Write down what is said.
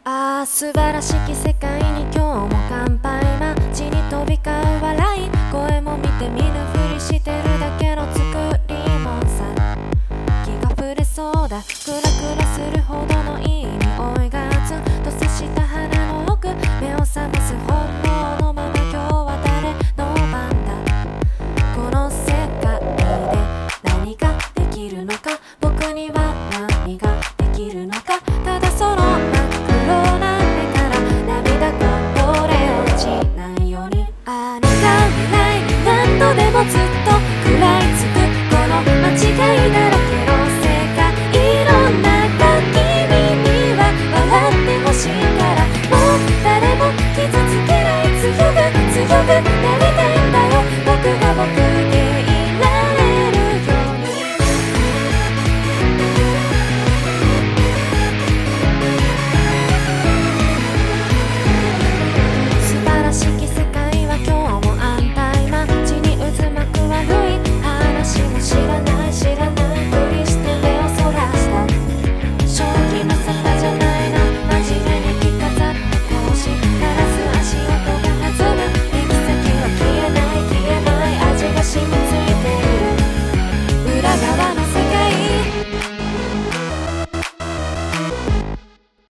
ああ素晴らしき世界に今日も乾杯。街に飛び交う笑い声も見て見ぬふりしてるだけの作りもんさ。気が触れそうだクラクラするほどのいい匂いがツンと接した鼻の奥目を覚ます本能のまま今日は誰の番だ。この世界で何ができるのか僕には何ができるのか。ただその真っ黒な目から涙こぼれ落ちないように。あなた未来に何度でもずっと食らいつくこの間違いだらけ